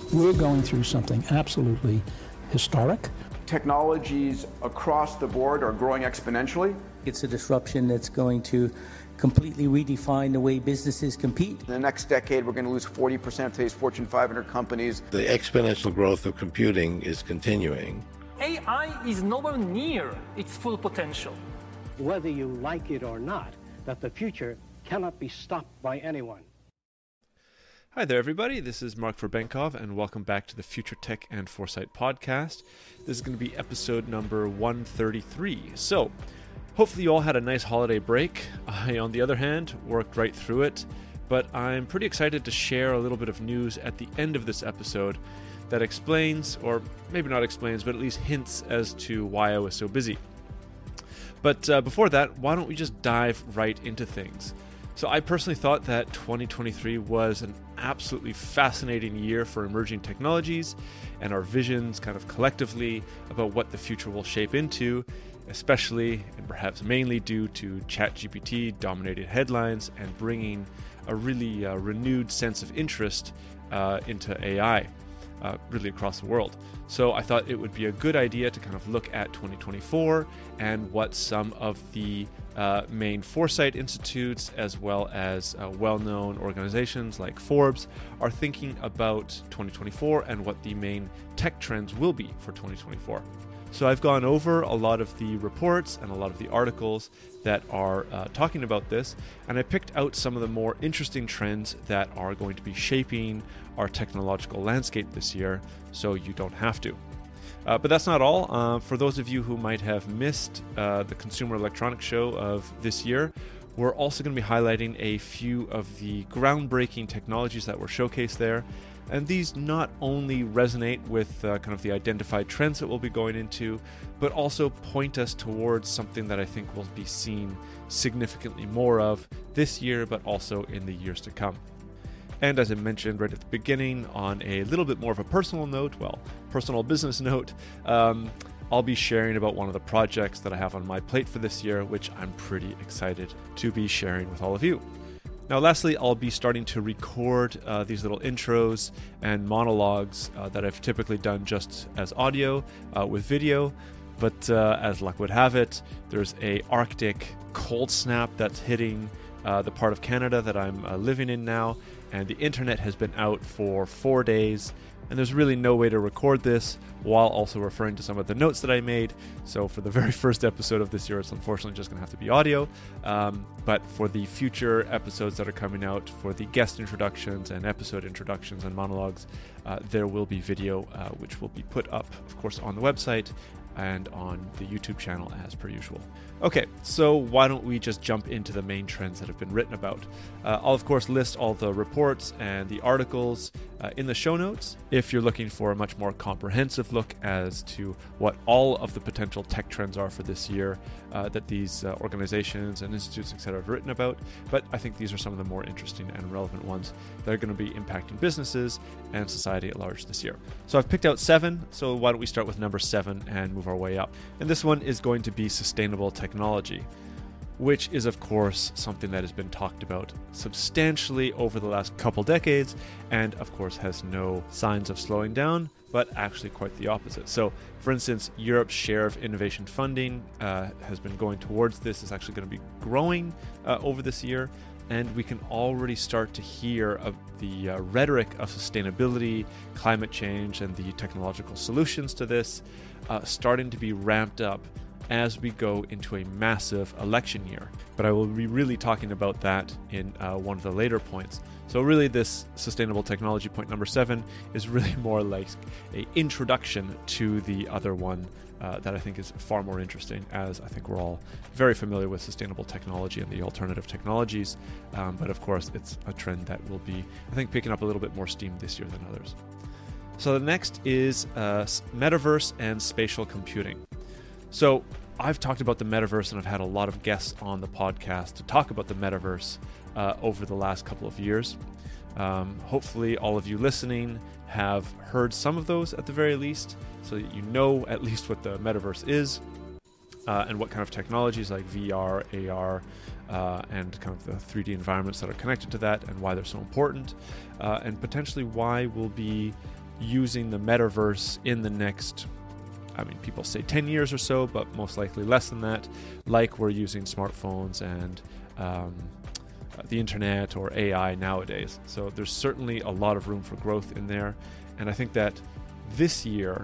We're going through something absolutely historic. Technologies across the board are growing exponentially. It's a disruption that's going to completely redefine the way businesses compete. In the next decade, we're going to lose 40% of today's Fortune 500 companies. The exponential growth of computing is continuing. AI is nowhere near its full potential. Whether you like it or not, that the future cannot be stopped by anyone. Hi there, everybody. This is Mark Verbenkov, and welcome back to the Future Tech and Foresight podcast. This is going to be episode number 133. So, hopefully you all had a nice holiday break. I, on the other hand, worked right through it, but I'm pretty excited to share a little bit of news at the end of this episode that explains, or maybe not explains, but at least hints as to why I was so busy. But before that, why don't we just dive right into things? So I personally thought that 2023 was an absolutely fascinating year for emerging technologies and our visions kind of collectively about what the future will shape into, especially and perhaps mainly due to ChatGPT dominated headlines and bringing a really renewed sense of interest into AI. Really across the world. So I thought it would be a good idea to kind of look at 2024 and what some of the main foresight institutes, as well as well-known organizations like Forbes, are thinking about 2024 and what the main tech trends will be for 2024. So I've gone over a lot of the reports and a lot of the articles that are talking about this, and I picked out some of the more interesting trends that are going to be shaping our technological landscape this year, so you don't have to. But that's not all. For those of you who might have missed the Consumer Electronics Show of this year, we're also going to be highlighting a few of the groundbreaking technologies that were showcased there. And these not only resonate with kind of the identified trends that we'll be going into, but also point us towards something that I think we'll be seeing significantly more of this year, but also in the years to come. And as I mentioned right at the beginning, on a little bit more of a personal note, personal business note, I'll be sharing about one of the projects that I have on my plate for this year, which I'm pretty excited to be sharing with all of you. Now, lastly, I'll be starting to record these little intros and monologues that I've typically done just as audio with video. But as luck would have it, there's a Arctic cold snap that's hitting the part of Canada that I'm living in now, and the internet has been out for 4 days. And there's really no way to record this while also referring to some of the notes that I made. So for the very first episode of this year, it's unfortunately just going to have to be audio. But for the future episodes that are coming out, for the guest introductions and episode introductions and monologues, there will be video, which will be put up, of course, on the website and on the YouTube channel as per usual. Okay, so why don't we just jump into the main trends that have been written about. I'll of course list all the reports and the articles in the show notes if you're looking for a much more comprehensive look as to what all of the potential tech trends are for this year that these organizations and institutes, etc. have written about. But I think these are some of the more interesting and relevant ones that are going to be impacting businesses and society at large this year. So I've picked out 7, so why don't we start with number 7 and move our way up. And this one is going to be sustainable technology, which is of course something that has been talked about substantially over the last couple decades, and of course has no signs of slowing down, but actually quite the opposite. So for instance, Europe's share of innovation funding has been going towards this, is actually going to be growing over this year. And we can already start to hear of the rhetoric of sustainability, climate change, and the technological solutions to this starting to be ramped up as we go into a massive election year. But I will be really talking about that in one of the later points. So really this sustainable technology point number 7 is really more like an introduction to the other one that I think is far more interesting, as I think we're all very familiar with sustainable technology and the alternative technologies. But of course, it's a trend that will be, I think, picking up a little bit more steam this year than others. So the next is metaverse and spatial computing. So I've talked about the metaverse, and I've had a lot of guests on the podcast to talk about the metaverse over the last couple of years. Hopefully all of you listening have heard some of those at the very least, so that you know at least what the metaverse is and what kind of technologies like VR, AR, and kind of the 3D environments that are connected to that, and why they're so important, and potentially why we'll be using the metaverse in the next, people say 10 years or so, but most likely less than that, like we're using smartphones and the internet or AI nowadays. So there's certainly a lot of room for growth in there. And I think that this year,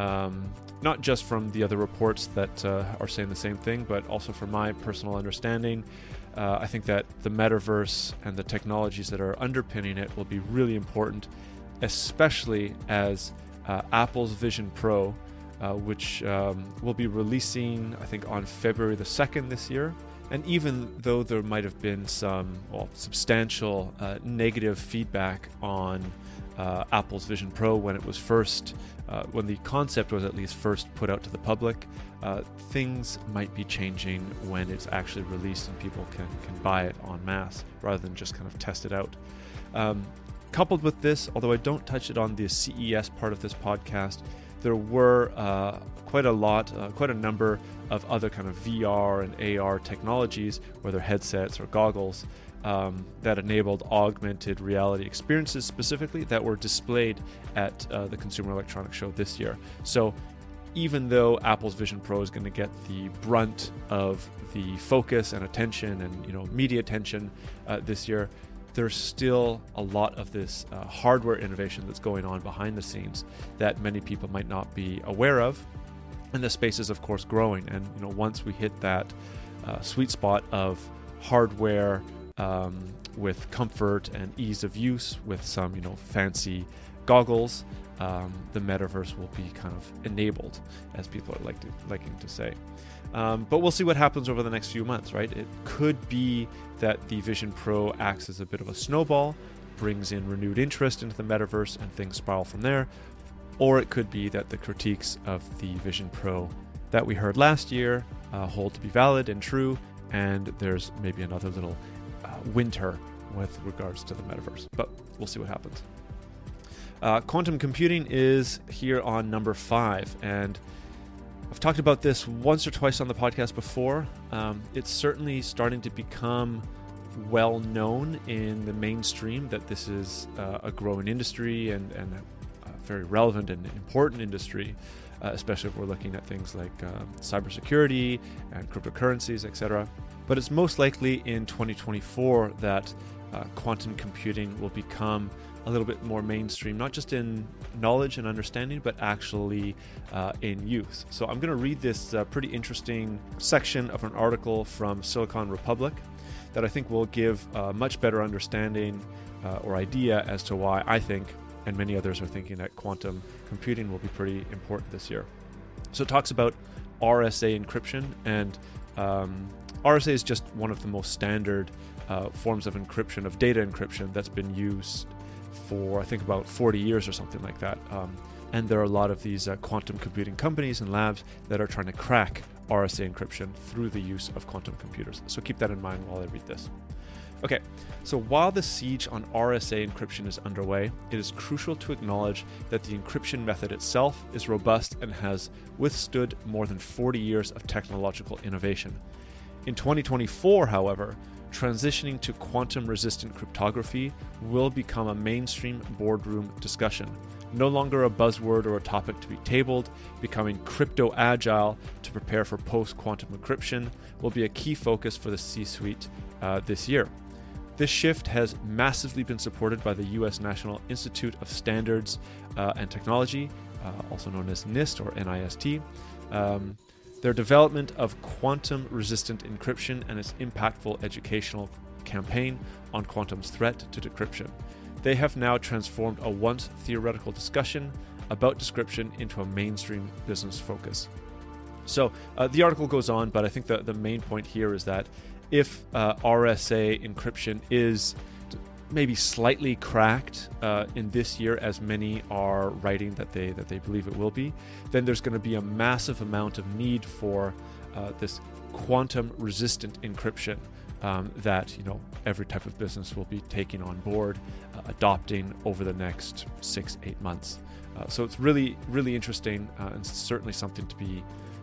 not just from the other reports that are saying the same thing, but also from my personal understanding, I think that the metaverse and the technologies that are underpinning it will be really important, especially as Apple's Vision Pro, which will be releasing, I think, on February the 2nd this year. And even though there might have been some substantial negative feedback on Apple's Vision Pro when it was first, when the concept was at least first put out to the public, things might be changing when it's actually released and people can buy it en masse rather than just kind of test it out. Coupled with this, although I don't touch it on the CES part of this podcast, there were quite a number of other kind of VR and AR technologies, whether headsets or goggles, that enabled augmented reality experiences specifically that were displayed at the Consumer Electronics Show this year. So even though Apple's Vision Pro is going to get the brunt of the focus and attention and media attention this year, there's still a lot of this hardware innovation that's going on behind the scenes that many people might not be aware of. And the space is, of course, growing. And once we hit that sweet spot of hardware with comfort and ease of use, with some fancy goggles, the metaverse will be kind of enabled, as people are liking to say. But we'll see what happens over the next few months, right? It could be that the Vision Pro acts as a bit of a snowball, brings in renewed interest into the metaverse, and things spiral from there. Or it could be that the critiques of the Vision Pro that we heard last year hold to be valid and true, and there's maybe another little winter with regards to the metaverse. But we'll see what happens. Quantum computing is here on number 5, and I've talked about this once or twice on the podcast before. It's certainly starting to become well known in the mainstream that this is a growing industry and a very relevant and important industry, especially if we're looking at things like cybersecurity and cryptocurrencies, etc. But it's most likely in 2024 that quantum computing will become a little bit more mainstream, not just in knowledge and understanding, but actually in use. So I'm going to read this pretty interesting section of an article from Silicon Republic that I think will give a much better understanding or idea as to why I think, and many others are thinking, that quantum computing will be pretty important this year. So it talks about RSA encryption, and RSA is just one of the most standard forms of encryption, of data encryption, that's been used for I think about 40 years or something like that. And there are a lot of these quantum computing companies and labs that are trying to crack RSA encryption through the use of quantum computers. So keep that in mind while I read this. Okay, so while the siege on RSA encryption is underway, it is crucial to acknowledge that the encryption method itself is robust and has withstood more than 40 years of technological innovation. In 2024, however, transitioning to quantum-resistant cryptography will become a mainstream boardroom discussion. No longer a buzzword or a topic to be tabled, becoming crypto-agile to prepare for post-quantum encryption will be a key focus for the C-suite this year. This shift has massively been supported by the U.S. National Institute of Standards and Technology, also known as NIST or NIST. Their development of quantum-resistant encryption and its impactful educational campaign on quantum's threat to decryption. They have now transformed a once theoretical discussion about decryption into a mainstream business focus. So the article goes on, but I think the main point here is that if RSA encryption is maybe slightly cracked in this year, as many are writing that they believe it will be, then there's going to be a massive amount of need for this quantum-resistant encryption that every type of business will be taking on board, adopting over the next 6-8 months. So it's really, really interesting and certainly something to be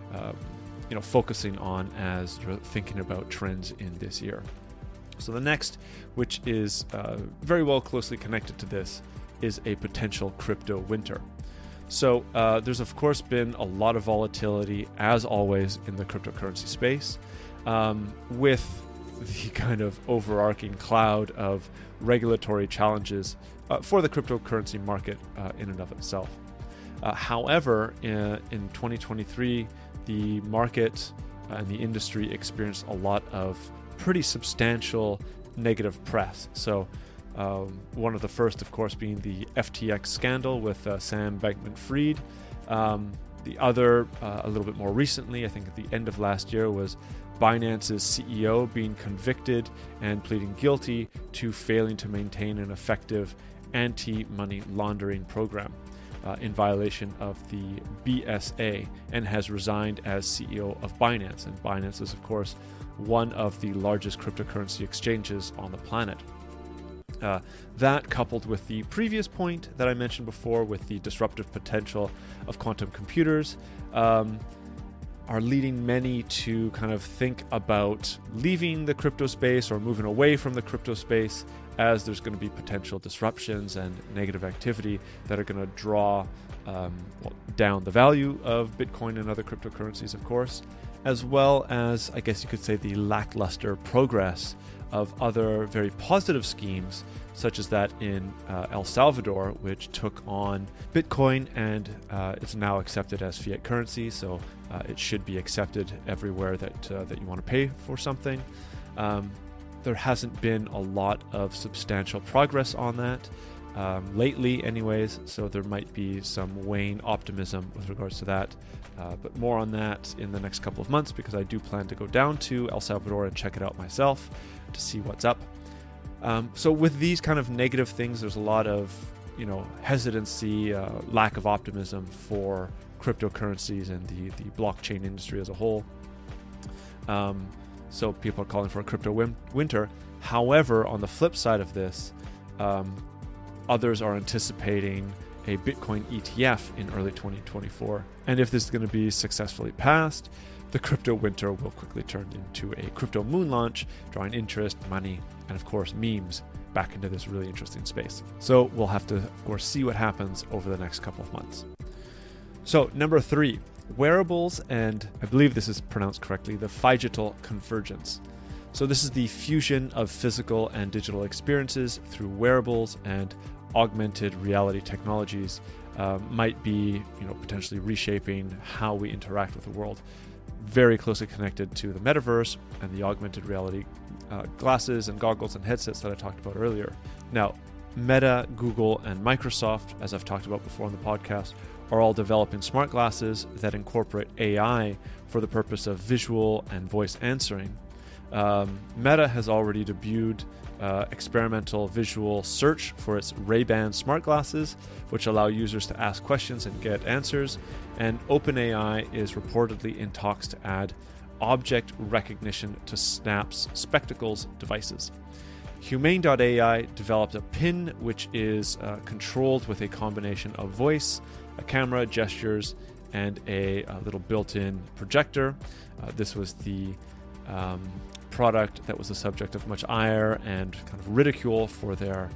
focusing on as you're thinking about trends in this year. So the next, which is very well closely connected to this, is a potential crypto winter. So there's of course been a lot of volatility, as always, in the cryptocurrency space, with the kind of overarching cloud of regulatory challenges for the cryptocurrency market in and of itself. However, in 2023, the market and the industry experienced a lot of pretty substantial negative press. So one of the first, of course, being the FTX scandal with Sam Bankman-Fried. The other, a little bit more recently, I think at the end of last year, was Binance's CEO being convicted and pleading guilty to failing to maintain an effective anti-money laundering program in violation of the BSA, and has resigned as CEO of Binance. And Binance is, of course, one of the largest cryptocurrency exchanges on the planet. That, coupled with the previous point that I mentioned before with the disruptive potential of quantum computers, are leading many to kind of think about leaving the crypto space or moving away from the crypto space, as there's going to be potential disruptions and negative activity that are going to draw down the value of Bitcoin and other cryptocurrencies, of course, as well as, I guess you could say, the lackluster progress of other very positive schemes, such as that in El Salvador, which took on Bitcoin and it's now accepted as fiat currency. So it should be accepted everywhere that you want to pay for something. There hasn't been a lot of substantial progress on that lately anyways, so there might be some wane optimism with regards to that. But more on that in the next couple of months, because I do plan to go down to El Salvador and check it out myself to see what's up. So with these kind of negative things, there's a lot of, hesitancy, lack of optimism for cryptocurrencies and the blockchain industry as a whole. So people are calling for a crypto winter. However, on the flip side of this, others are anticipating a Bitcoin ETF in early 2024. And if this is going to be successfully passed, the crypto winter will quickly turn into a crypto moon launch, drawing interest, money, and of course memes back into this really interesting space. So we'll have to, of course, see what happens over the next couple of months. So number 3, wearables, and I believe this is pronounced correctly, the phygital convergence. So this is the fusion of physical and digital experiences through wearables, and augmented reality technologies might be, potentially reshaping how we interact with the world. Very closely connected to the metaverse and the augmented reality glasses and goggles and headsets that I talked about earlier. Now, Meta, Google, and Microsoft, as I've talked about before on the podcast, are all developing smart glasses that incorporate AI for the purpose of visual and voice answering. Meta has already debuted experimental visual search for its Ray-Ban smart glasses, which allow users to ask questions and get answers. And OpenAI is reportedly in talks to add object recognition to Snap's Spectacles devices. Humane.ai developed a pin which is controlled with a combination of voice, a camera, gestures, and a little built-in projector. This was the product that was the subject of much ire and kind of ridicule for their,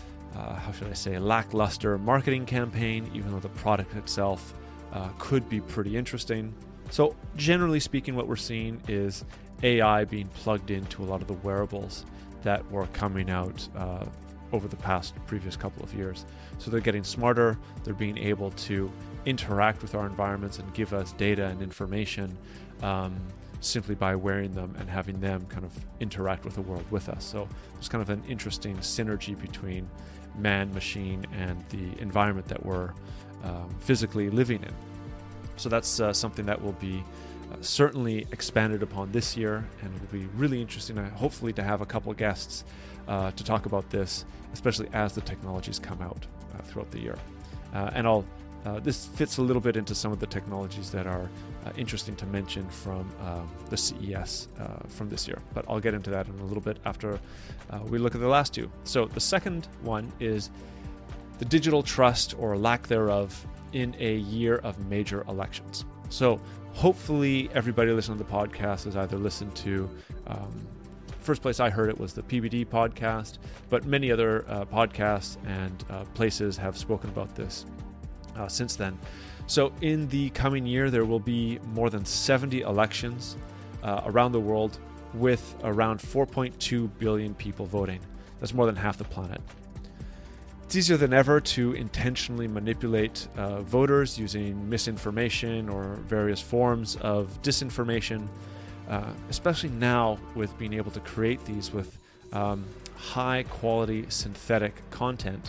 lackluster marketing campaign, even though the product itself could be pretty interesting. So generally speaking, what we're seeing is AI being plugged into a lot of the wearables that were coming out over the previous couple of years. So they're getting smarter, they're being able to interact with our environments and give us data and information simply by wearing them and having them kind of interact with the world with us. So there's kind of an interesting synergy between man, machine, and the environment that we're physically living in. So that's something that will be certainly expanded upon this year, and it'll be really interesting, hopefully, to have a couple of guests to talk about this, especially as the technologies come out throughout the year. And this fits a little bit into some of the technologies that are interesting to mention from the CES from this year. But I'll get into that in a little bit after we look at the last two. So the second one is the digital trust, or lack thereof, in a year of major elections. So hopefully everybody listening to the podcast has either listened to first place I heard it was the PBD podcast, but many other podcasts and places have spoken about this since then. So in the coming year, there will be more than 70 elections around the world with around 4.2 billion people voting. That's more than half the planet. It's easier than ever to intentionally manipulate voters using misinformation or various forms of disinformation, especially now with being able to create these with high quality synthetic content.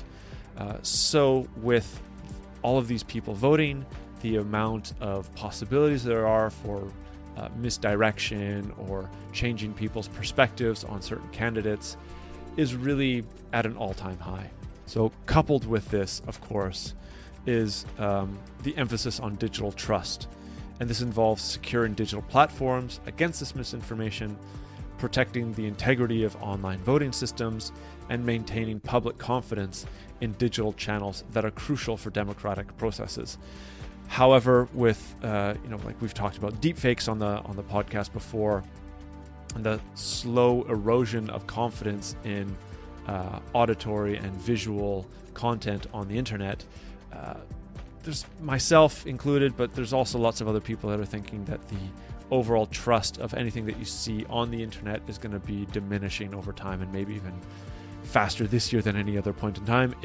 So with all of these people voting, the amount of possibilities there are for misdirection or changing people's perspectives on certain candidates is really at an all-time high. So coupled with this, of course, is the emphasis on digital trust. And this involves securing digital platforms against this misinformation, protecting the integrity of online voting systems, and maintaining public confidence in digital channels that are crucial for democratic processes. However, with like we've talked about deepfakes on the podcast before, and the slow erosion of confidence in auditory and visual content on the internet, there's myself included, but there's also lots of other people that are thinking that the overall trust of anything that you see on the internet is going to be diminishing over time, and maybe even faster this year than any other point in time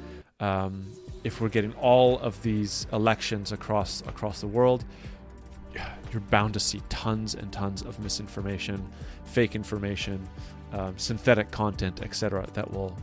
if we're getting all of these elections across the world. You're bound to see tons and tons of misinformation, fake information, synthetic content, etc. that will,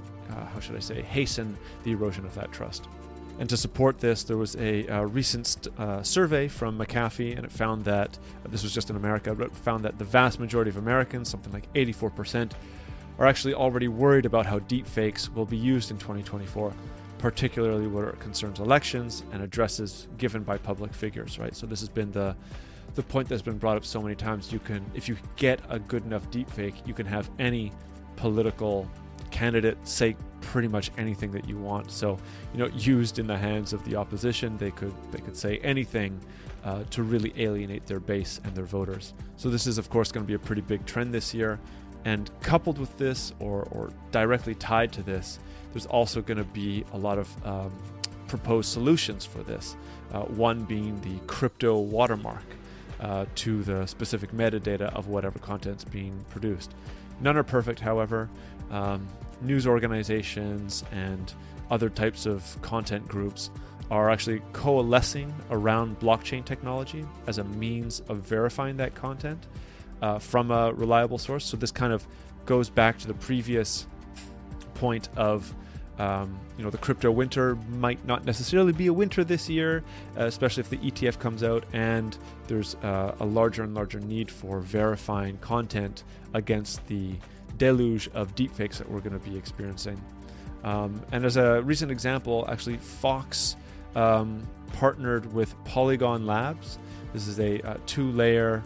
hasten the erosion of that trust. And to support this, there was a recent survey from McAfee, and it found that, this was just in America, but it found that the vast majority of Americans, something like 84%, are actually already worried about how deepfakes will be used in 2024, particularly where it concerns elections and addresses given by public figures, right? So this has been the point that's been brought up so many times. If you get a good enough deepfake, you can have any political candidate say pretty much anything that you want. So, used in the hands of the opposition, they could say anything to really alienate their base and their voters. So this is, of course, going to be a pretty big trend this year. And coupled with this, or directly tied to this, there's also going to be a lot of proposed solutions for this. One being the crypto watermark to the specific metadata of whatever content's being produced. None are perfect, however. News organizations and other types of content groups are actually coalescing around blockchain technology as a means of verifying that content from a reliable source. So this kind of goes back to the previous point of the crypto winter might not necessarily be a winter this year, especially if the ETF comes out, and there's a larger and larger need for verifying content against the deluge of deepfakes that we're going to be experiencing. And as a recent example, actually Fox partnered with Polygon Labs. This is a layer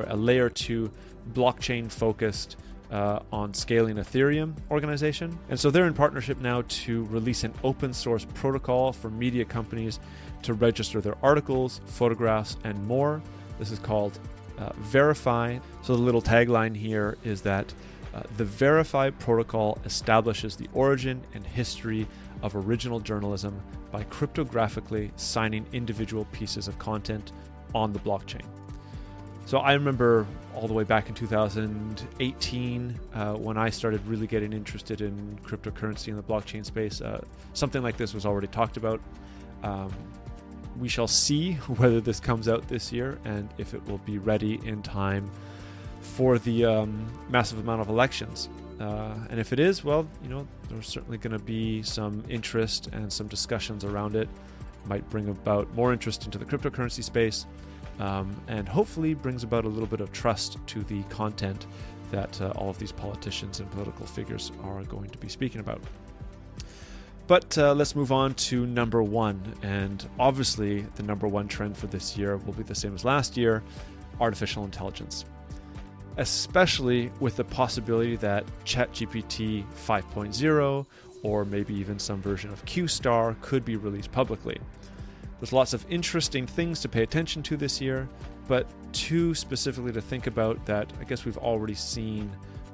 2 blockchain focused on scaling Ethereum organization. And so they're in partnership now to release an open source protocol for media companies to register their articles, photographs, and more. This is called Verify. So the little tagline here is that the Verify protocol establishes the origin and history of original journalism by cryptographically signing individual pieces of content on the blockchain. So I remember all the way back in 2018 when I started really getting interested in cryptocurrency in the blockchain space. Something like this was already talked about. We shall see whether this comes out this year and if it will be ready in time for the massive amount of elections. And if it is, well, there's certainly going to be some interest and some discussions around it. Might bring about more interest into the cryptocurrency space. And hopefully brings about a little bit of trust to the content that all of these politicians and political figures are going to be speaking about. But let's move on to number one. And obviously the number one trend for this year will be the same as last year: artificial intelligence. Especially with the possibility that ChatGPT 5.0 or maybe even some version of QStar could be released publicly. There's lots of interesting things to pay attention to this year, but two specifically to think about that I guess we've already seen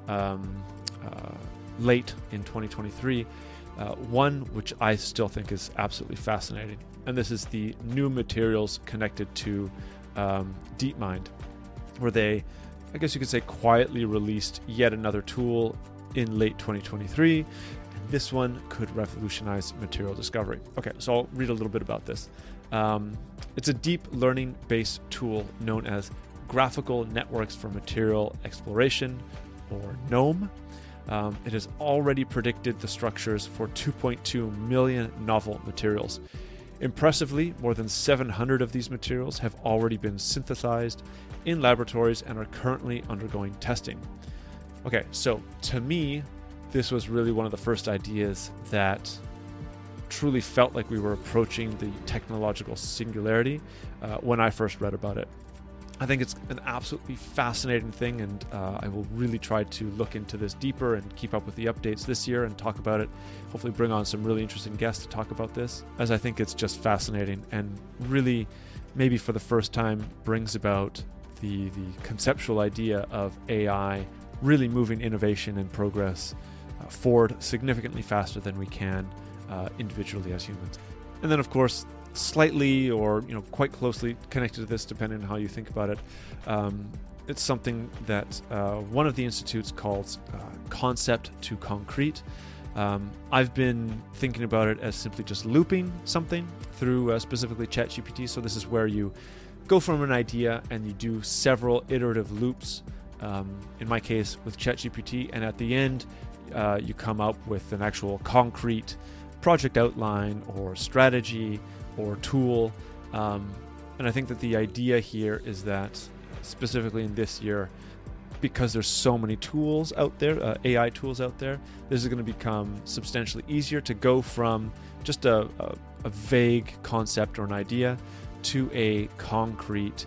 late in 2023. One which I still think is absolutely fascinating, and this is the new materials connected to DeepMind, where they, I guess you could say, quietly released yet another tool in late 2023. And this one could revolutionize material discovery. Okay, so I'll read a little bit about this. It's a deep learning-based tool known as Graphical Networks for Material Exploration, or GNOME. It has already predicted the structures for 2.2 million novel materials. Impressively, more than 700 of these materials have already been synthesized in laboratories and are currently undergoing testing. Okay, so to me, this was really one of the first ideas that truly felt like we were approaching the technological singularity when I first read about it. I think it's an absolutely fascinating thing, and I will really try to look into this deeper and keep up with the updates this year and talk about it. Hopefully bring on some really interesting guests to talk about this, as I think it's just fascinating and really, maybe for the first time, brings about the conceptual idea of AI really moving innovation and progress forward significantly faster than we can individually as humans. And then, of course, slightly or quite closely connected to this, depending on how you think about it, it's something that one of the institutes calls concept to concrete. I've been thinking about it as simply just looping something through specifically ChatGPT. So this is where you go from an idea and you do several iterative loops, in my case with ChatGPT, and at the end you come up with an actual concrete project outline or strategy or tool. And I think that the idea here is that, specifically in this year, because there's so many tools out there, AI tools out there, this is going to become substantially easier to go from just a vague concept or an idea to a concrete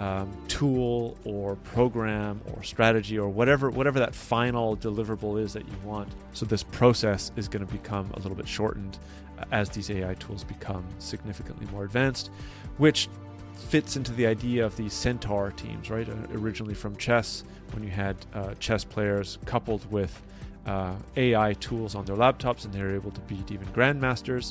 tool or program or strategy or whatever that final deliverable is that you want. So this process is going to become a little bit shortened as these AI tools become significantly more advanced, which fits into the idea of these Centaur teams, right? Originally from chess, when you had chess players coupled with AI tools on their laptops, and they were able to beat even grandmasters,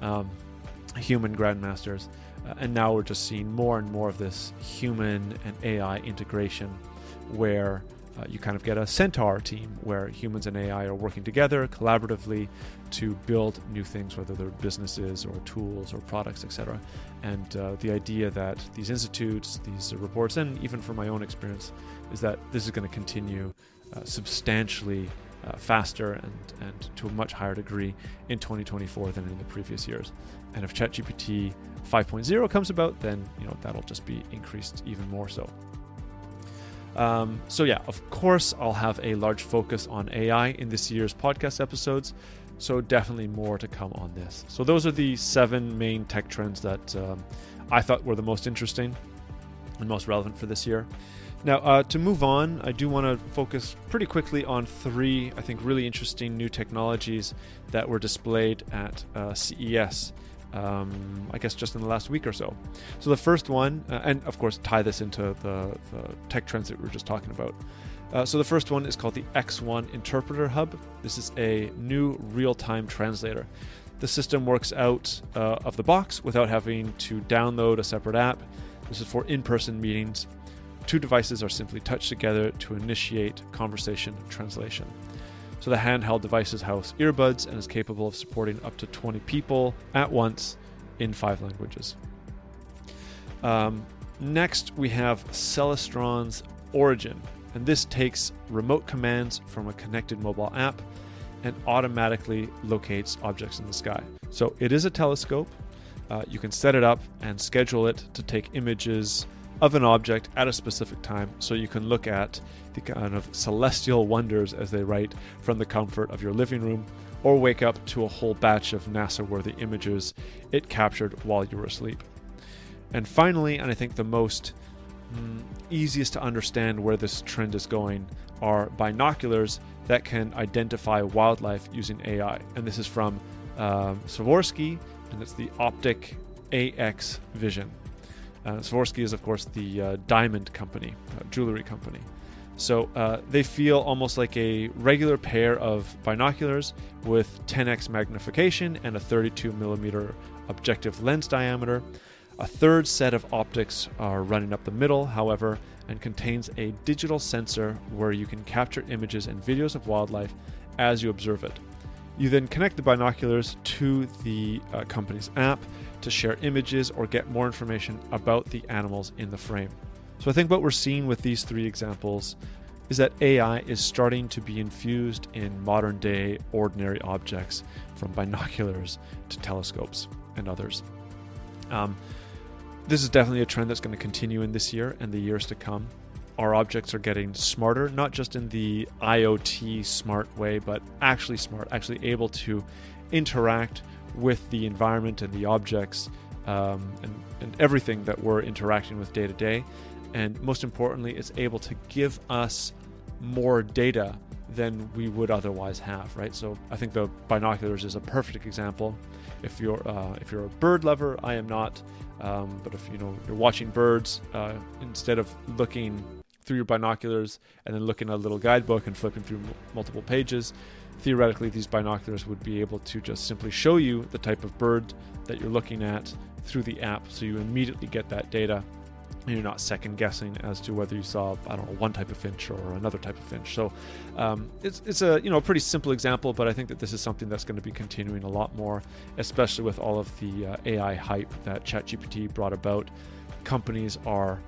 human grandmasters. And now we're just seeing more and more of this human and AI integration, where you kind of get a Centaur team where humans and AI are working together collaboratively to build new things, whether they're businesses or tools or products, etc. And the idea that these institutes, these reports, and even from my own experience, is that this is going to continue substantially faster and to a much higher degree in 2024 than in the previous years. And if ChatGPT 5.0 comes about, then that'll just be increased even more so. So yeah, of course, I'll have a large focus on AI in this year's podcast episodes. So definitely more to come on this. So those are the 7 main tech trends that I thought were the most interesting and most relevant for this year. Now, to move on, I do want to focus pretty quickly on 3, I think, really interesting new technologies that were displayed at CES, I guess just in the last week or so. So the first one, and of course tie this into the tech trends that we were just talking about. So the first one is called the X1 Interpreter Hub. This is a new real-time translator. The system works out of the box without having to download a separate app. This is for in-person meetings. 2 devices are simply touched together to initiate conversation translation. So the handheld devices house earbuds and is capable of supporting up to 20 people at once in 5 languages. Next, we have Celestron's Origin, and this takes remote commands from a connected mobile app and automatically locates objects in the sky. So it is a telescope. You can set it up and schedule it to take images of an object at a specific time, so you can look at the kind of celestial wonders, as they write, from the comfort of your living room, or wake up to a whole batch of NASA-worthy images it captured while you were asleep. And finally, and I think the most easiest to understand where this trend is going, are binoculars that can identify wildlife using AI. And this is from Swarovski, and it's the Optic AX Vision. Swarovski is, of course, the diamond company, jewelry company. So they feel almost like a regular pair of binoculars with 10x magnification and a 32 millimeter objective lens diameter. A third set of optics are running up the middle, however, and contains a digital sensor where you can capture images and videos of wildlife as you observe it. You then connect the binoculars to the company's app to share images or get more information about the animals in the frame. So I think what we're seeing with these three examples is that AI is starting to be infused in modern day ordinary objects, from binoculars to telescopes and others. This is definitely a trend that's going to continue in this year and the years to come. Our objects are getting smarter, not just in the IoT smart way, but actually smart, actually able to interact with the environment and the objects and everything that we're interacting with day to day. And most importantly, it's able to give us more data than we would otherwise have, right? So I think the binoculars is a perfect example. If you're a bird lover, I am not, but if you're watching birds, instead of looking through your binoculars and then looking at a little guidebook and flipping through multiple pages, theoretically these binoculars would be able to just simply show you the type of bird that you're looking at through the app, so you immediately get that data. And you're not second guessing as to whether you saw, one type of finch or another type of finch. So it's a pretty simple example, but I think that this is something that's going to be continuing a lot more, especially with all of the AI hype that ChatGPT brought about. Companies are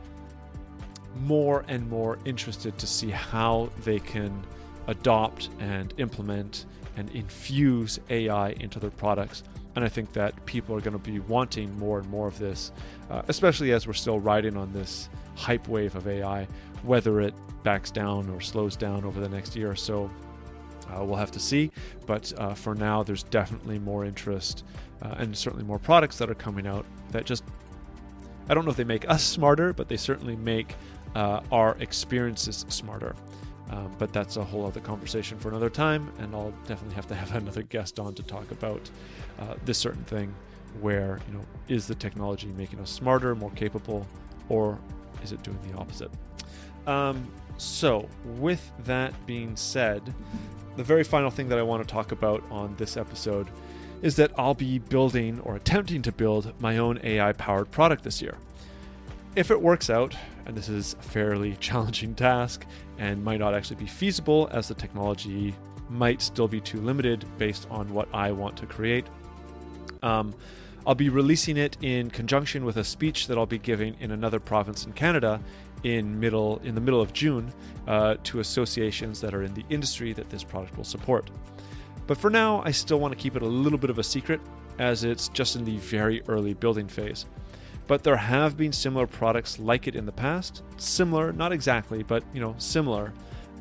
more and more interested to see how they can adopt and implement and infuse AI into their products. And I think that people are going to be wanting more and more of this, especially as we're still riding on this hype wave of AI. Whether it backs down or slows down over the next year or so, we'll have to see. But for now, there's definitely more interest and certainly more products that are coming out that just, I don't know if they make us smarter, but they certainly make our experiences smarter. But that's a whole other conversation for another time, and I'll definitely have to have another guest on to talk about this certain thing where, is the technology making us smarter, more capable, or is it doing the opposite? So with that being said, the very final thing that I want to talk about on this episode is that I'll be building or attempting to build my own AI-powered product this year. If it works out, and this is a fairly challenging task and might not actually be feasible as the technology might still be too limited based on what I want to create, I'll be releasing it in conjunction with a speech that I'll be giving in another province in Canada in the middle of June to associations that are in the industry that this product will support. But for now, I still want to keep it a little bit of a secret, as it's just in the very early building phase. But there have been similar products like it in the past, similar, not exactly, but similar,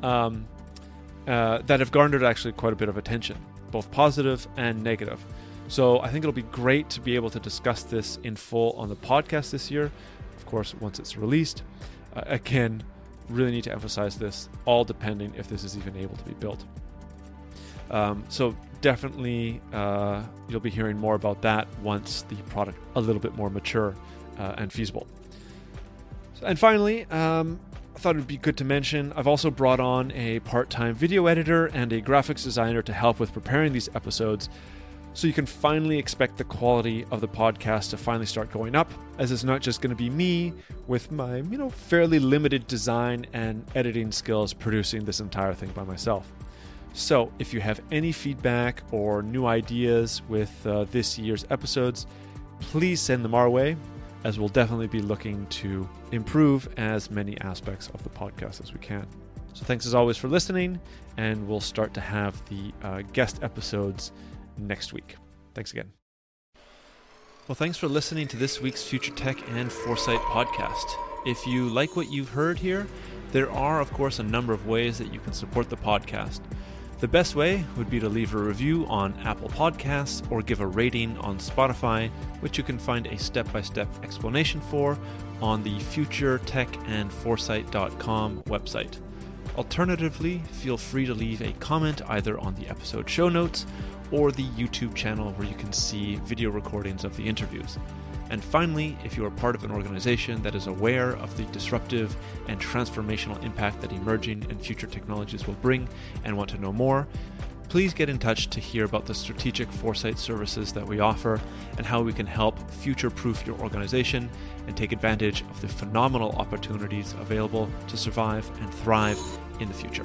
that have garnered actually quite a bit of attention, both positive and negative. So I think it'll be great to be able to discuss this in full on the podcast this year, of course, once it's released. Again, really need to emphasize this, all depending if this is even able to be built. So definitely you'll be hearing more about that once the product a little bit more mature and feasible. And finally, I thought it would be good to mention, I've also brought on a part-time video editor and a graphics designer to help with preparing these episodes, so you can finally expect the quality of the podcast to finally start going up, as it's not just going to be me with my fairly limited design and editing skills producing this entire thing by myself. So if you have any feedback or new ideas with this year's episodes, please send them our way, as we'll definitely be looking to improve as many aspects of the podcast as we can. So thanks as always for listening, and we'll start to have the guest episodes next week. Thanks again. Well, thanks for listening to this week's Future Tech and Foresight podcast. If you like what you've heard here, there are, of course, a number of ways that you can support the podcast. The best way would be to leave a review on Apple Podcasts or give a rating on Spotify, which you can find a step-by-step explanation for on the futuretechandforesight.com website. Alternatively, feel free to leave a comment either on the episode show notes or the YouTube channel, where you can see video recordings of the interviews. And finally, if you are part of an organization that is aware of the disruptive and transformational impact that emerging and future technologies will bring and want to know more, please get in touch to hear about the strategic foresight services that we offer and how we can help future-proof your organization and take advantage of the phenomenal opportunities available to survive and thrive in the future.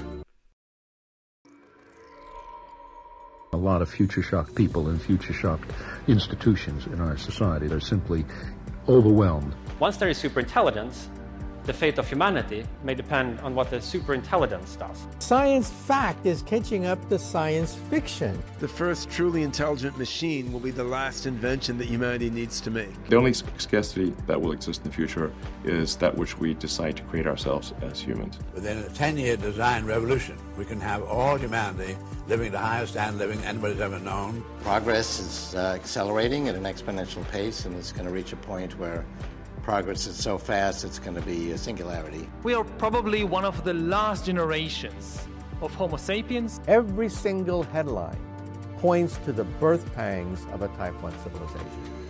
A lot of future-shocked people and future-shocked institutions in our society. They're simply overwhelmed. Once there is superintelligence, the fate of humanity may depend on what the superintelligence does. Science fact is catching up to science fiction. The first truly intelligent machine will be the last invention that humanity needs to make. The only scarcity that will exist in the future is that which we decide to create ourselves as humans. Within a 10-year design revolution, we can have all humanity living the highest standard of living anybody's ever known. Progress is accelerating at an exponential pace, and it's going to reach a point where progress is so fast it's going to be a singularity. We are probably one of the last generations of Homo sapiens. Every single headline points to the birth pangs of a Type 1 civilization.